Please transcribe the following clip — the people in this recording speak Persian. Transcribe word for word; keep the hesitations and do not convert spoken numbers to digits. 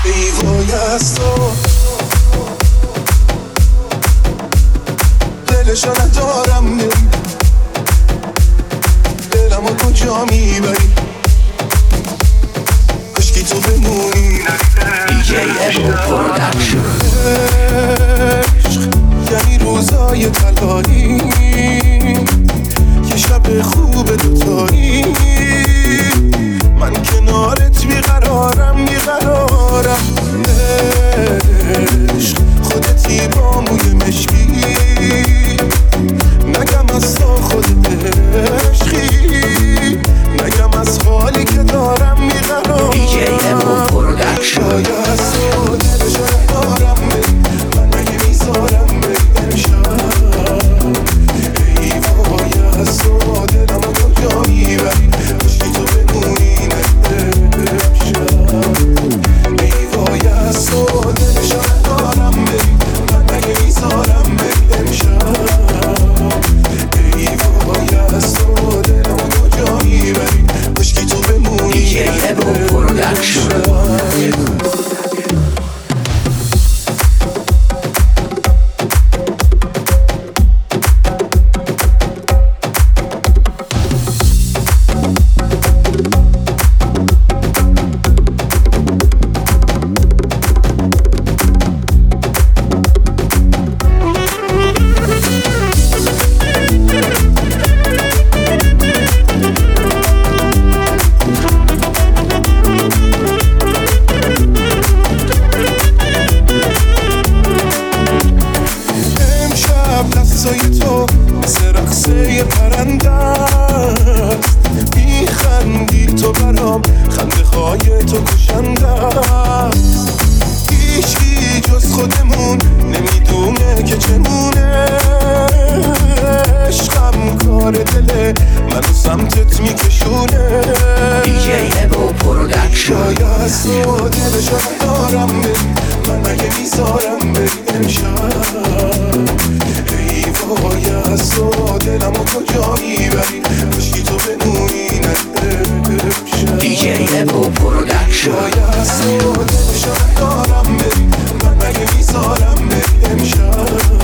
ای وای از تو دلشو ندارم بری، دلمو کجا میبری، کشکی تو بمونی. دی جی ابو پروداکشن. عشق یعنی روزای تلایی، یه شب خوب دوتایی، من کنارت بیقرارم بیقرارم. عشق خودتی با موی مشکی، نگم از تو خود عشقی، نگم از حالی که دارم بیقرارم. دی جی ابو پروداکشن. شاید از تو دلشو ندارم بری، من نگه میذارم بری امشب. ای وای از تو دلمو کجا میبری، کشکی تو بمونی امشب. ای وای از تو دلشو ندارم بری، من نگه میذارم بری امشب. ای وای از تو دلمو کجا میبری، کشکی تو بمونی. دی جی ابو پروداکشن. دستای تو مثل رقصه پرنده است، میخندی تو برام، خنده های تو کشنده است. هیچی جز خودمون نمیدونه که چمونه، عشقم کار دله منو سمتت میکشونه. دی جی ابو پروداکشن. شاید از تو دلشو ندارم بری، من مگه میذارم بری امشب. ای وای از تو دلمو کجا میبری، کشکی تو بمونی امشب. دی جی ابو پروداکشن. شاید از تو دلشو ندارم بری، من مگه میذارم بری امشب.